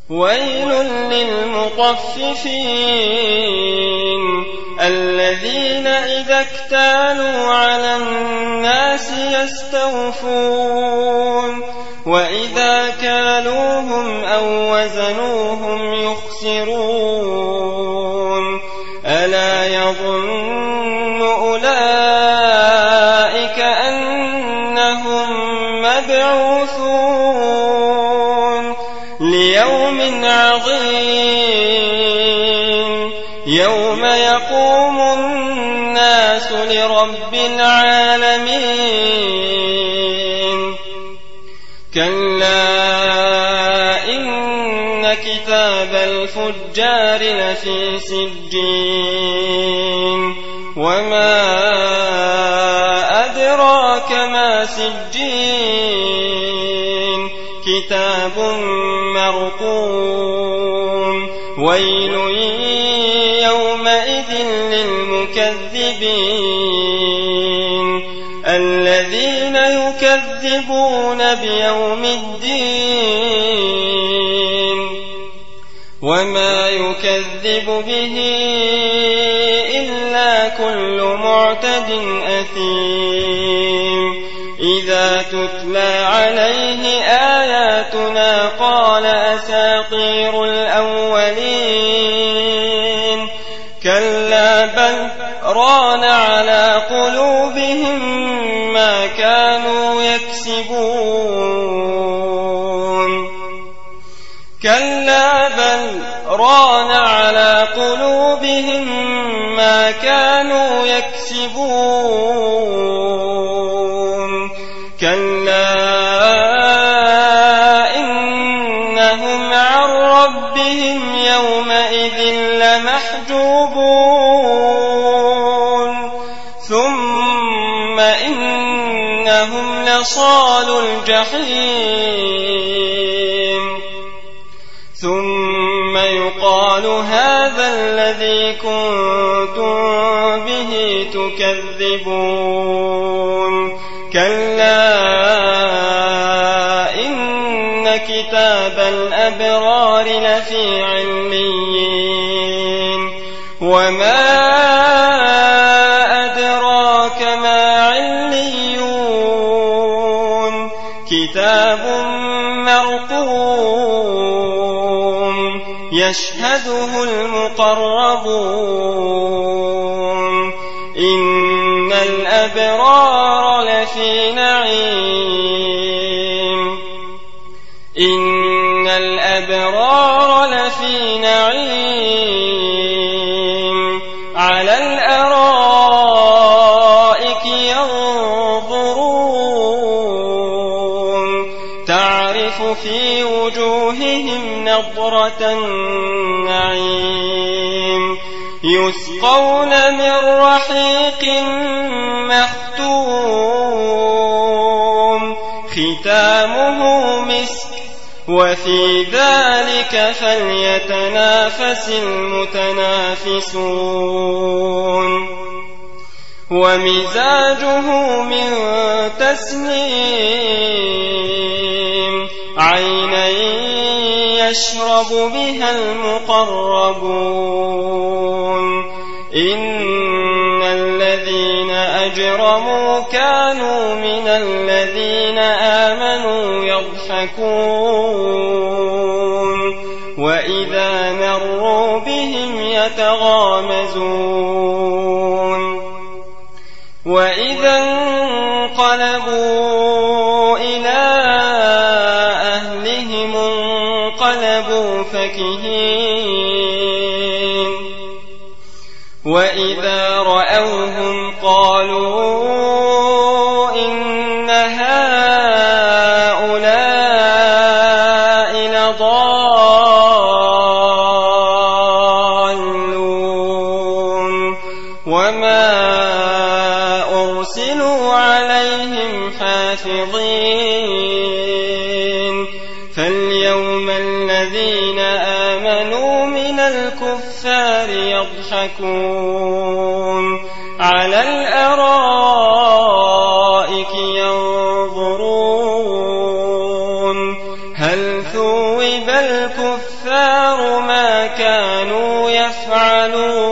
ويل للمطففين الذين إذا اكتالوا على الناس يستوفون وإذا كالوهم أو وزنوهم يخسرون ألا يظن أولئك أنهم مبعوثون ليوم عظيم يوم يقوم الناس لرب العالمين كلا إن كتاب الفجار لفي سجين وما أدراك ما سجين كتاب مرقوم ويل يومئذ للمكذبين الذين يكذبون بيوم الدين وما يكذب به إلا كل معتد أثيم إذا تتلى عليه آياتنا قال أساطير الأولين كلا بل ران على قلوبهم ما كانوا يكسبون كلا بل ران على قلوبهم ما كانوا يكسبون كلا إنهم عن ربهم يومئذ لمحجوبون ثم إنهم لصالو الجحيم ثم يقال هذا الذي كنتم به تكذبون كلا إن كتاب الأبرار لفي عليين وما أدراك ما عليون كتاب مرقوم يشهده المقربون إن الأبرار لفي نعيم إن الأبرار لفي نعيم على الأرائك ينظرون تعرف في وجوههم نضرة النعيم يسقون من رحيق مختوم ختامه مسك وفي ذلك فليتنافس المتنافسون ومزاجه من تسنيم عينا يشرب بها المقربون إن الذين أجرموا كانوا من الذين آمنوا يضحكون وإذا مروا بهم يتغامزون وإذا انقلبوا إلى أهلهم انقلبوا فكهين وإذا رأوهم قالوا إن هؤلاء لضالون وما أرسلوا عليهم حافظين فاليوم الذين آمنوا من الكفار يضحكون على الأرائك ينظرون هل ثوب الكفار ما كانوا يفعلون.